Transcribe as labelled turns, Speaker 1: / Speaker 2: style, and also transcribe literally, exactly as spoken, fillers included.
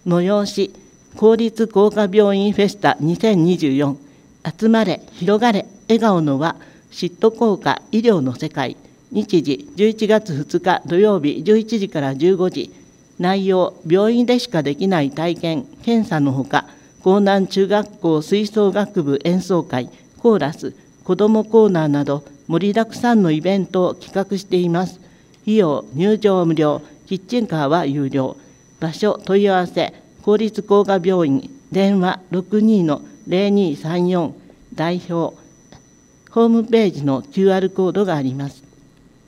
Speaker 1: 催し公立工科病院フェスタにせんにじゅうよん集まれ広がれ笑顔の輪シット効果医療の世界。日時じゅういちがつふつか土曜日じゅういちじからじゅうごじ。内容病院でしかできない体験検査のほか、江南中学校吹奏楽部演奏会コーラス子どもコーナーなど盛りだくさんのイベントを企画しています。費用入場無料、キッチンカーは有料。場所問い合わせ公立工科病院電話 ろくにーのぜろにーさんよん 代表ホームページの キューアール コードがあります。